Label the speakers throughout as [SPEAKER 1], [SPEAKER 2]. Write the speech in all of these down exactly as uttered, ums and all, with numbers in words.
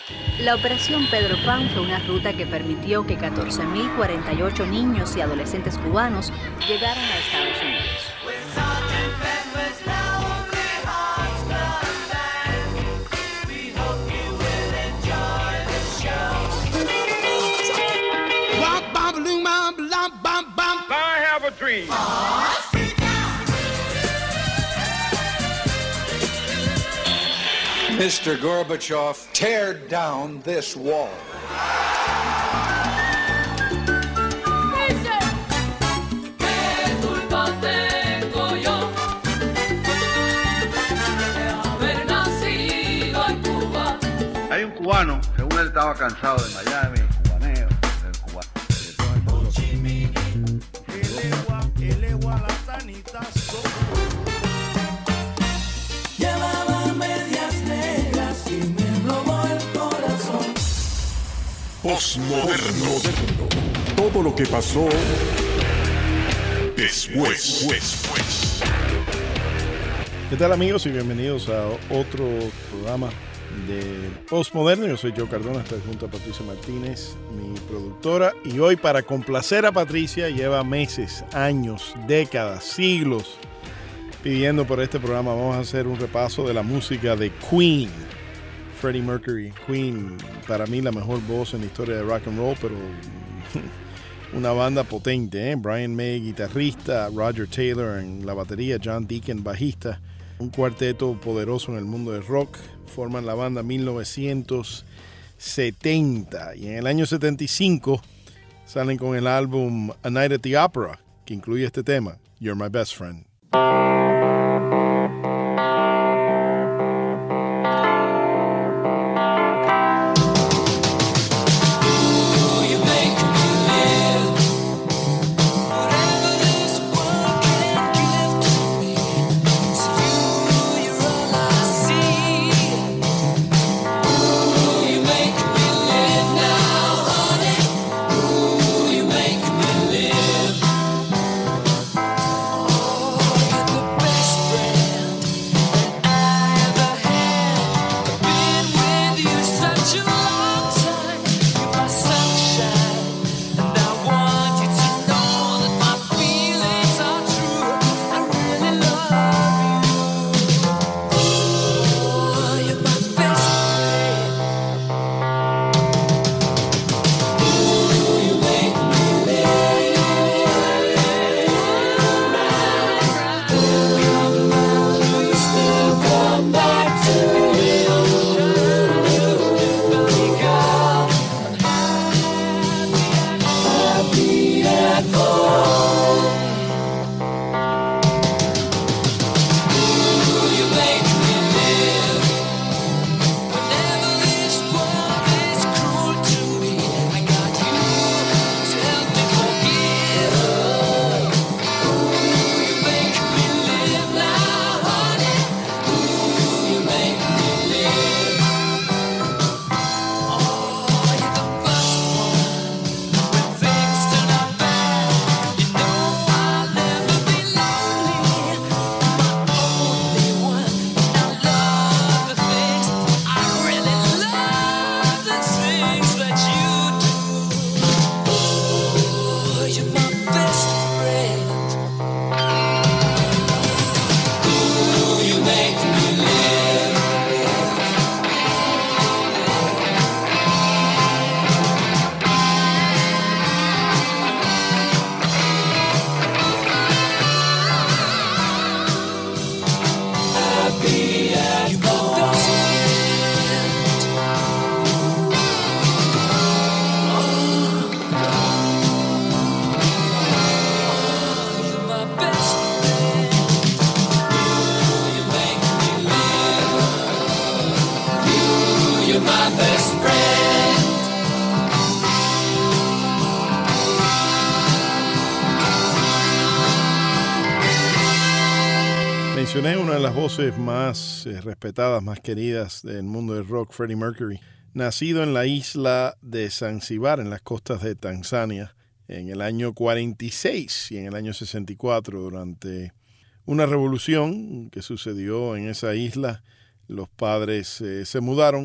[SPEAKER 1] La Operación Pedro Pan fue una ruta que permitió que catorce mil cuarenta y ocho niños y adolescentes cubanos llegaran a Estados Unidos.
[SPEAKER 2] I have a dream.
[SPEAKER 3] Mister Gorbachev, tear down this wall.
[SPEAKER 4] Hay un cubano, según él estaba cansado de Miami, cubaneo, del cubano.
[SPEAKER 5] Llevaba medias negras y me robó el corazón.
[SPEAKER 6] Postmoderno. Todo lo que pasó después. después.
[SPEAKER 7] ¿Qué tal, amigos? Y bienvenidos a otro programa de Postmoderno. Yo soy Joe Cardona, estoy junto a Patricia Martínez, mi productora. Y hoy, para complacer a Patricia, lleva meses, años, décadas, siglos pidiendo por este programa. Vamos a hacer un repaso de la música de Queen. Freddie Mercury. Queen, para mí la mejor voz en la historia de rock and roll, pero una banda potente, ¿eh? Brian May, guitarrista, Roger Taylor en la batería, John Deacon, bajista. Un cuarteto poderoso en el mundo del rock. Forman la banda mil novecientos setenta y en el año setenta y cinco salen con el álbum A Night at the Opera, que incluye este tema, You're My Best Friend. Mencioné una de las voces más eh, respetadas, más queridas del mundo del rock, Freddie Mercury. Nacido en la isla de Zanzíbar, en las costas de Tanzania, en el año cuarenta y seis y en el año sesenta y cuatro, durante una revolución que sucedió en esa isla. Los padres eh, se mudaron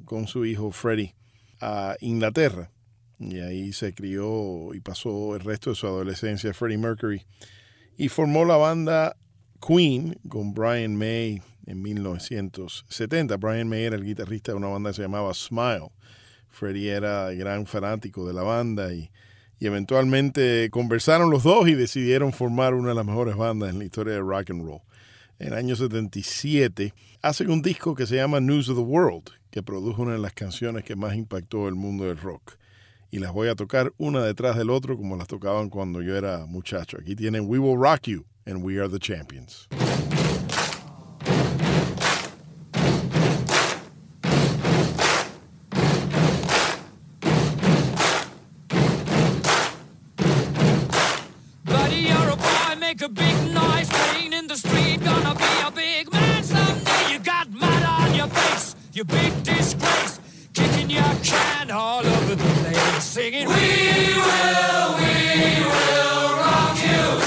[SPEAKER 7] con su hijo Freddie a Inglaterra. Y ahí se crió y pasó el resto de su adolescencia Freddie Mercury. Y formó la banda Queen con Brian May en mil novecientos setenta. Brian May era el guitarrista de una banda que se llamaba Smile. Freddie era gran fanático de la banda y, y eventualmente conversaron los dos y decidieron formar una de las mejores bandas en la historia de rock and roll. En el año setenta y siete hacen un disco que se llama News of the World, que produjo una de las canciones que más impactó el mundo del rock. Y las voy a tocar una detrás del otro como las tocaban cuando yo era muchacho. Aquí tienen We Will Rock You and We Are the Champions.
[SPEAKER 8] Buddy, you're a boy, make a big noise, playing in the street, gonna be a big man someday. You got mud on your face, you big disgrace, kicking your can all over the place, singing, We will, we will rock you.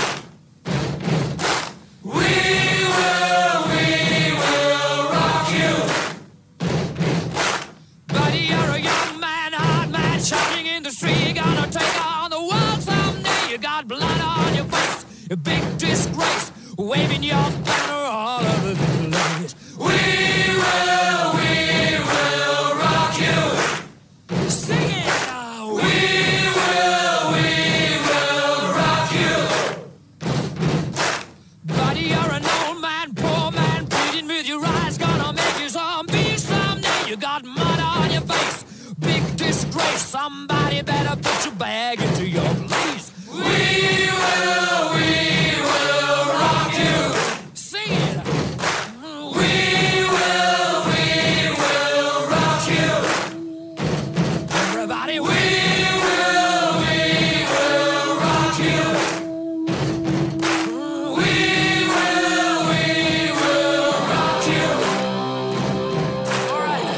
[SPEAKER 8] We will, we will rock you. Buddy, you're a young man, hard man, shouting in the street, gonna take on the world someday. You got blood on your face, a big disgrace, waving your banner all over the place. We will, we will rock you. Sing it now. We will, we will rock you. Buddy, you're an old man, poor man, pleading with your eyes, gonna make you zombie someday. You got mud on your face, big disgrace, somebody better put your bag into your place. We will, we will rock you. Sing it. We will, we will rock you. Everybody, we will, we will rock you. We will, we will rock you. All right.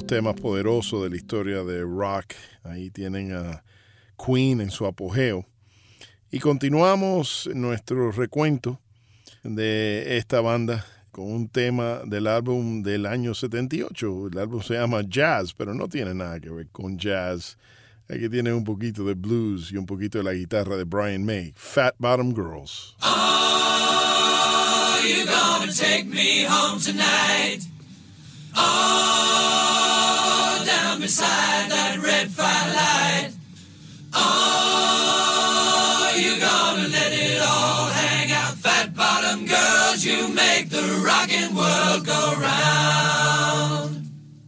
[SPEAKER 7] los temas poderosos de la historia de rock. Ahí tienen a Queen en su apogeo. Y continuamos nuestro recuento de esta banda con un tema del álbum del año setenta y ocho. El álbum se llama Jazz, pero no tiene nada que ver con jazz. Aquí tiene un poquito de blues y un poquito de la guitarra de Brian May. Fat Bottom Girls.
[SPEAKER 5] Oh, you're gonna take me home tonight. Oh, down beside that red firelight. Oh, you're gonna let it all hang out. Fat bottom girls, you make the rockin' world go round.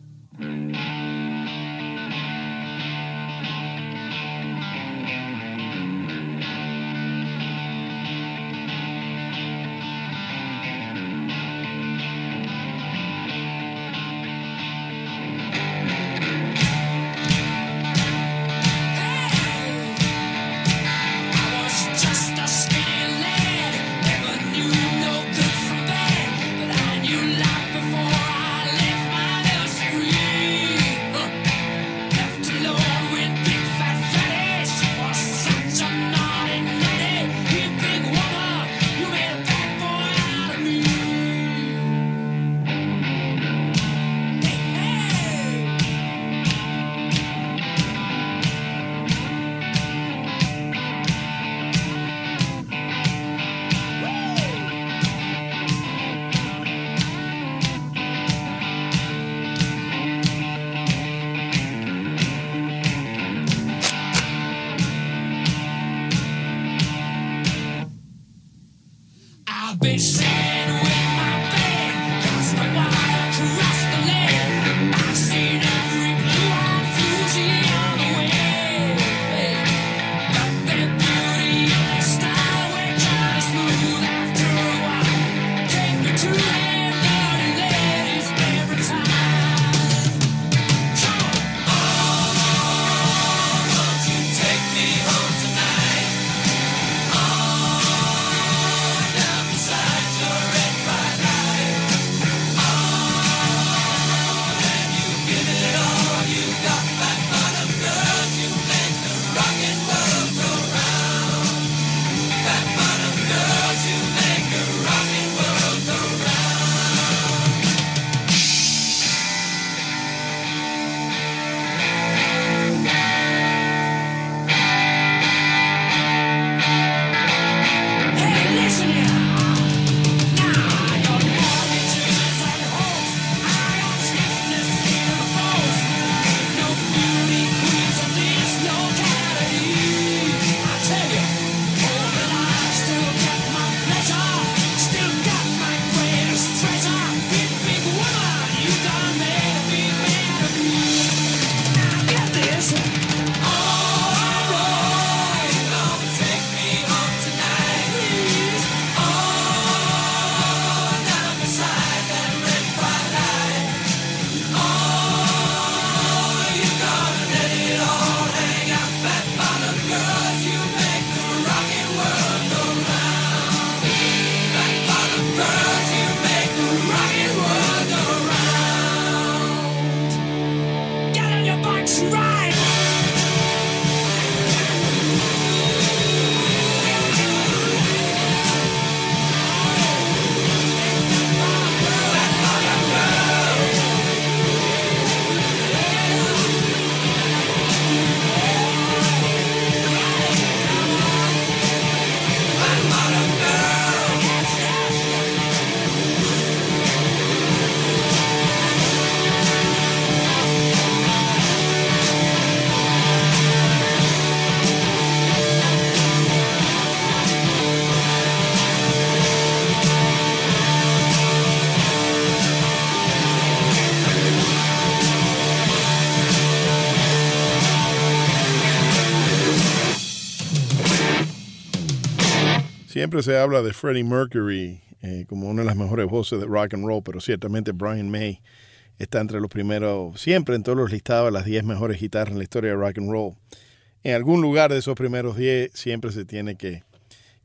[SPEAKER 7] Siempre se habla de Freddie Mercury eh, como una de las mejores voces de rock and roll, pero ciertamente Brian May está entre los primeros, siempre en todos los listados, las diez mejores guitarras en la historia de rock and roll. En algún lugar de esos primeros diez siempre se tiene que,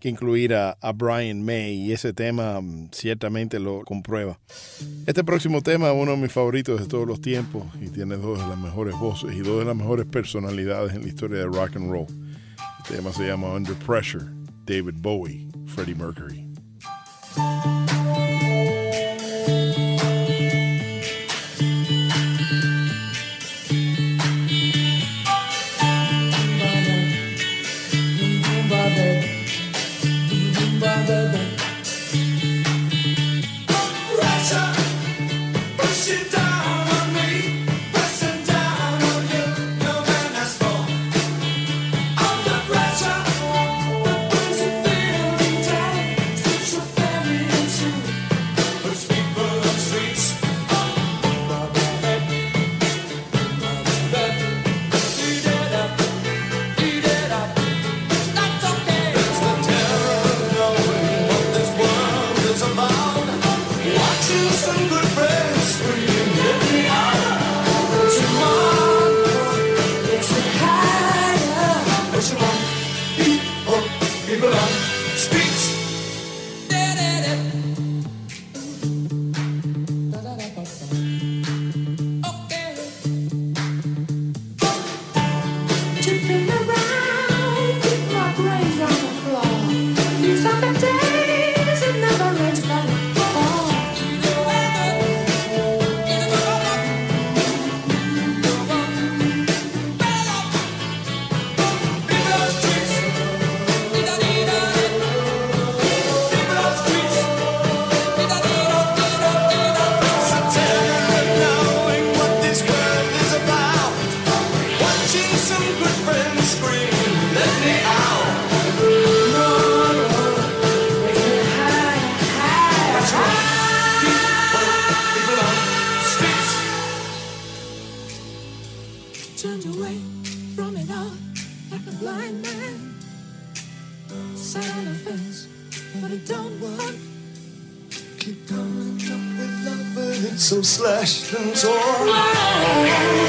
[SPEAKER 7] que incluir a, a Brian May, y ese tema um, ciertamente lo comprueba. Este próximo tema es uno de mis favoritos de todos los tiempos y tiene dos de las mejores voces y dos de las mejores personalidades en la historia de rock and roll. El tema se llama Under Pressure, David Bowie, Freddie Mercury.
[SPEAKER 9] So slashed and torn.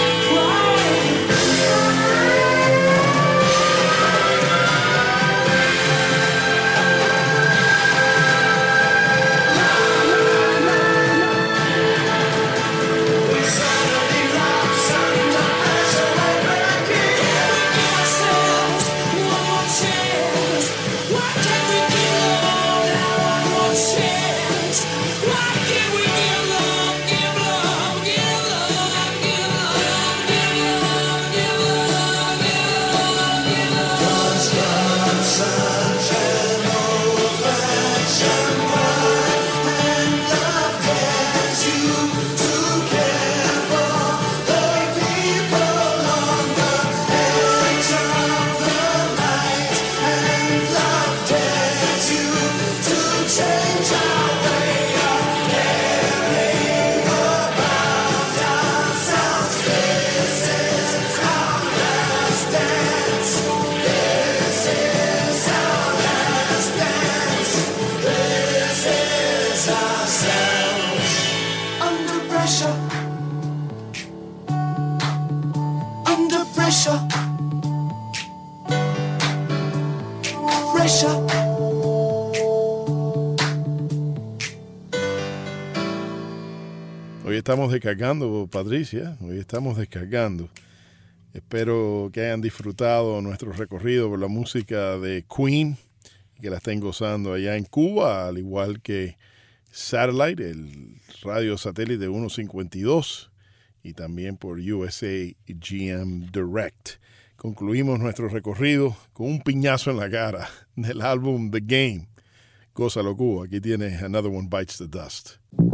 [SPEAKER 7] Hoy estamos descargando, Patricia, hoy estamos descargando. Espero que hayan disfrutado nuestro recorrido por la música de Queen y que la estén gozando allá en Cuba, al igual que Satellite, el radio satélite ciento cincuenta y dos, y también por U S A G M Direct. Concluimos nuestro recorrido con un piñazo en la cara del álbum The Game. Gózalo, Cuba. Aquí tienes Another One Bites the Dust.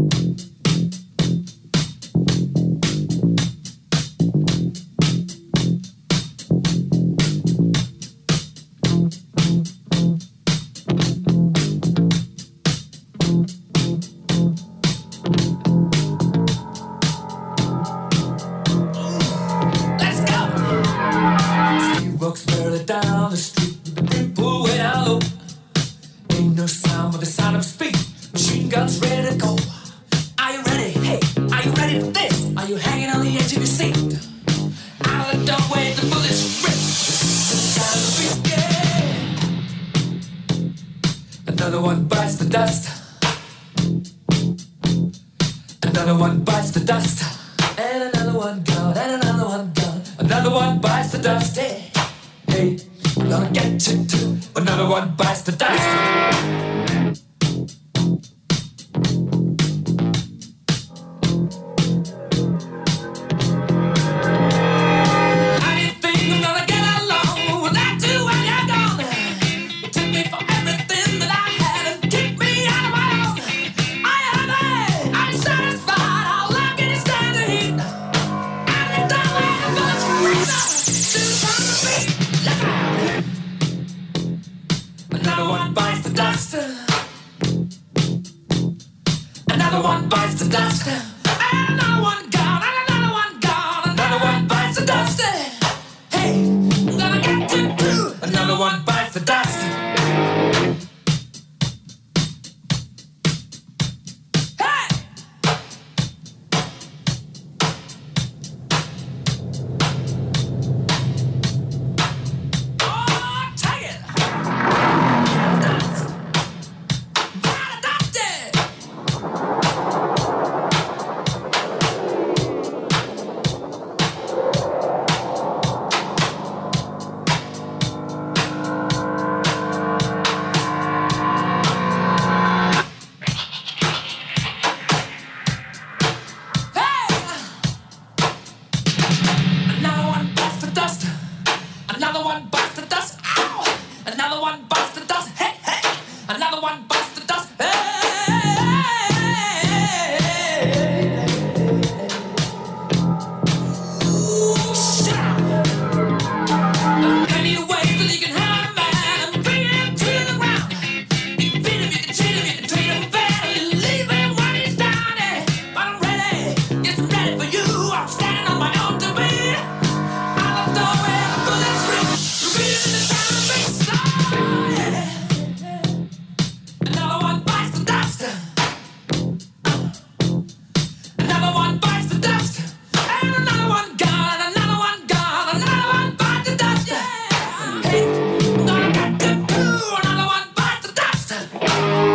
[SPEAKER 8] Down the street, people way down low. Ain't no sound but the sound of speed. Machine guns ready to go. I
[SPEAKER 5] Another one bites the dust. Another one bites the dust. And another one gone, and another one gone. Another one bites the dust. Hey, hey, I'm gonna get you too. Another one bites the dust. Another one bites the dust. And another one gone, and another one gone. Another one bites the dust. Hey, I'm gonna get you too. Another one bites the dust. Hey! Oh, take it! Dust. Gotta dust it! Another one bites the dust. Another one bites the dust. Ow! Another one bites the dust. Hey, hey! Another one bites the dust. Hey! Ooh, shit! Any way that you can have a man and bring him to the ground. You can beat him, you can cheat him, you can treat him bad, you leave him when he's down. Hey, but I'm ready. Yes, I'm ready for you. I'm standing on my own to be. Out of the way, the bullets ring. Reading the sound of big song. Yeah. Another one bites the dust. Another one bites the dust. And another one gone, and another one gone. Another one bites the dust. Yeah. Hey, I'm gonna get you too. Another one bites the dust.